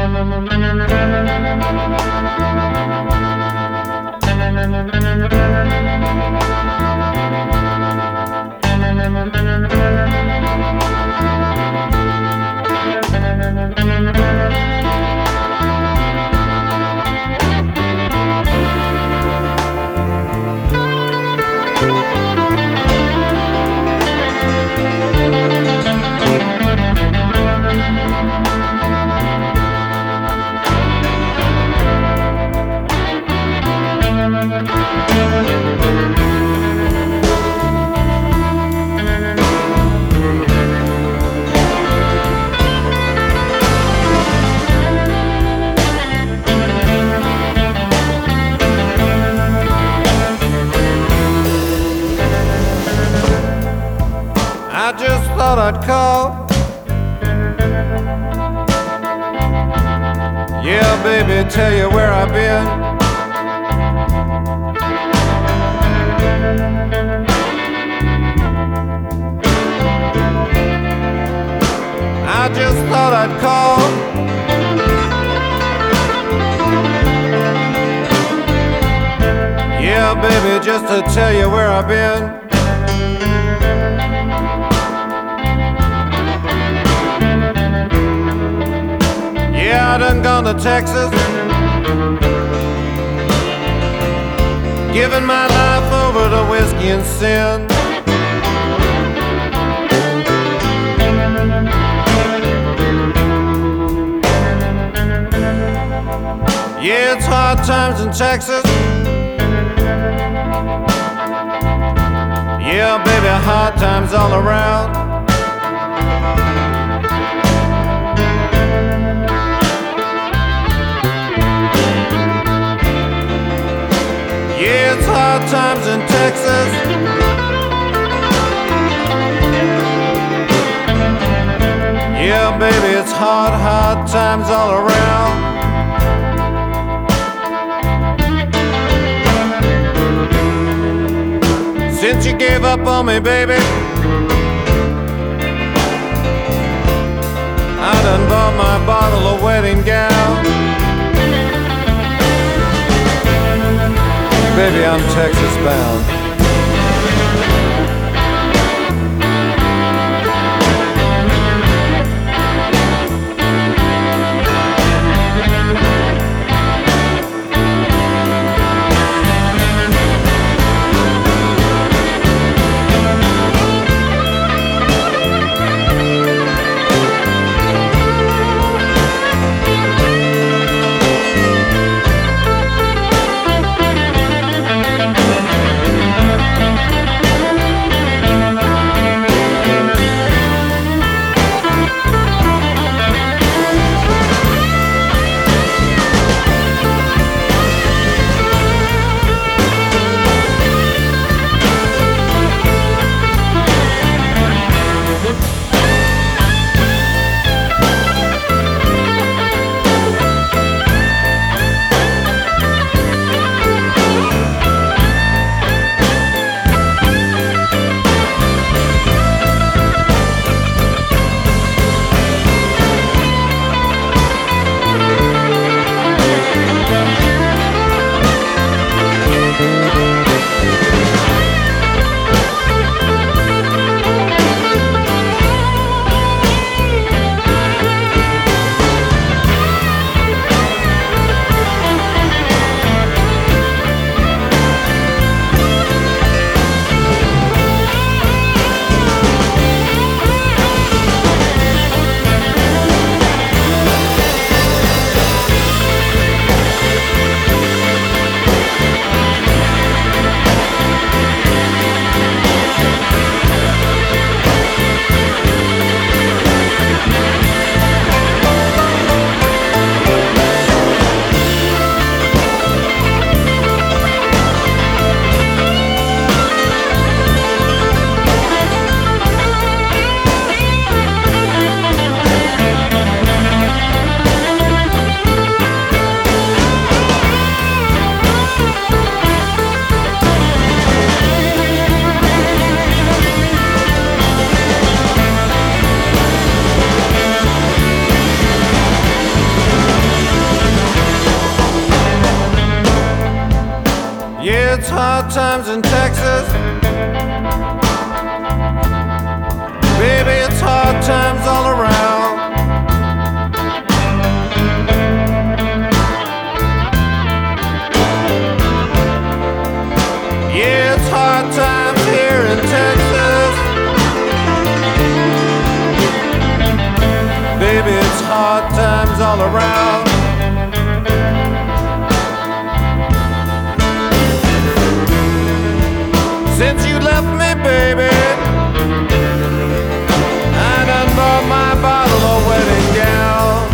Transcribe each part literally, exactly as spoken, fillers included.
I just thought I'd call. Yeah, baby, tell you where I've been. I just thought I'd call. Yeah, baby, just to tell you where I've been. Yeah, I done gone to Texas, giving my life over to whiskey and sin. Yeah, it's hard times in Texas. Yeah, baby, hard times all around. Yeah, it's hard times in Texas. Yeah, baby, it's hard, hard times all around. Since you gave up on me, baby, I done bought my bottle of wedding gown. Baby, I'm Texas bound. hard times in Texas. Baby, it's hard times all around. Yeah, it's hard times here in Texas. Baby, it's hard times all around. Since you left me, baby, I done bought my bottle of wedding gown.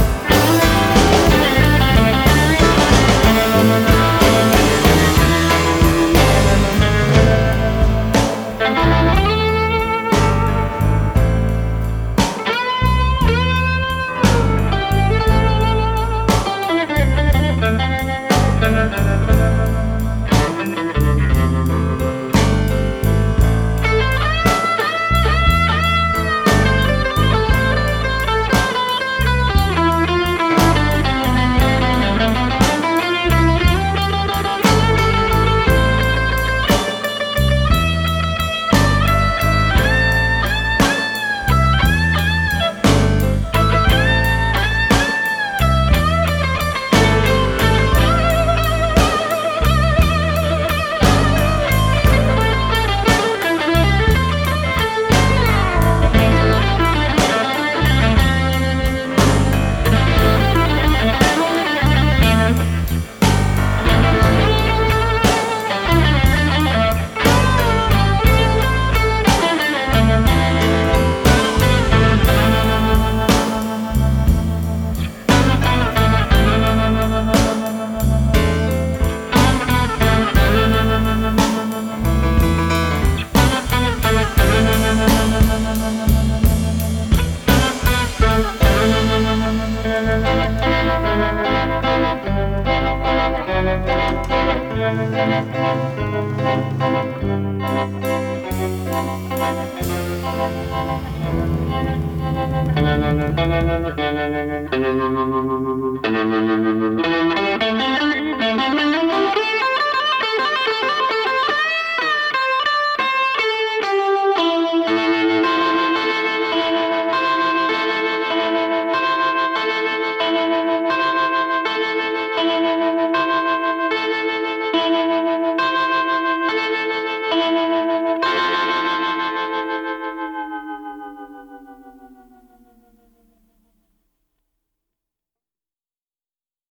Thank you.